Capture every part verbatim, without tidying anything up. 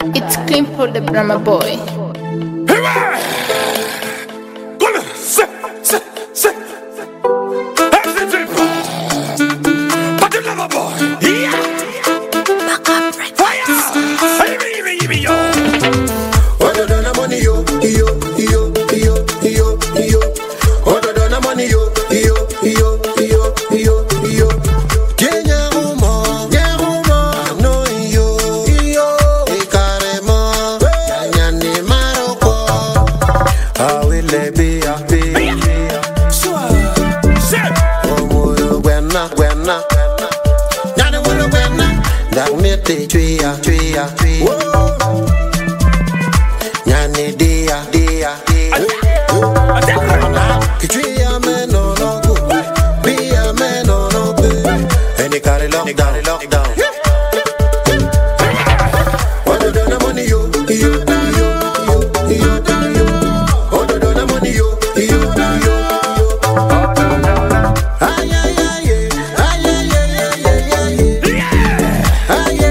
It's clean for the Brahma boy. Tria, tria, tria. Nyani dia, dia, dia. Kitria me no no go, dia me no no go. Any carry lockdown, lockdown. What do the money yo, yo, yo, yo, yo, yo. What do the money yo, yo, yo, yo. Ay ay ay ay ay ay ay ay ay.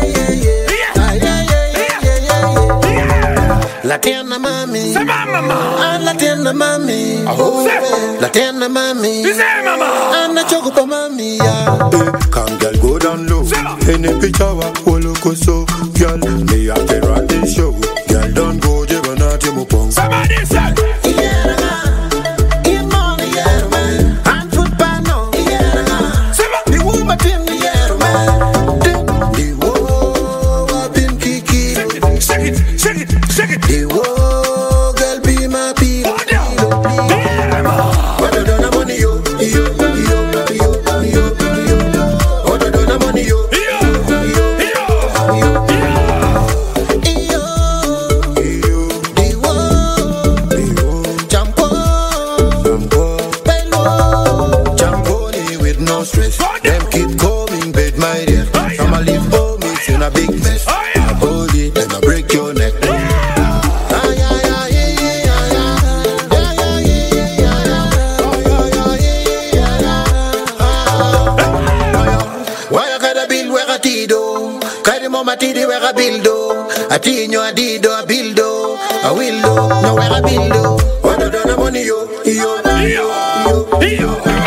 La tierna mami, se va mamá. Ah, la tierna mami, oh, la tierna mami, dice mamá. Anna choco pa mami ya. Can girl go down low? In a picture wa wolo koso, girl me a get right this show. Girl don't go jeba na timu pong. Somebody say, yeah na, in money yeah man, and foot pano yeah na. The woman in the air man, the wo wa bin kiki. shake it, shake it, shake it. The wo girl be my people. Hold down. Damn. What do the money yo, yo, yo, yo, yo, yo. What do the money yo, Yo, yo, yo, yo, yo. yo. The wo, champo, bello, champoni with no stress. Them keep coming, bed my dear. I'ma leave home, it's in a big mess. I hold it, then I break your neck. Matidi where a bildo, a tino a dido a bildo, a wildo, no where a bildo. What do the money yo, yo, yo, yo, yo.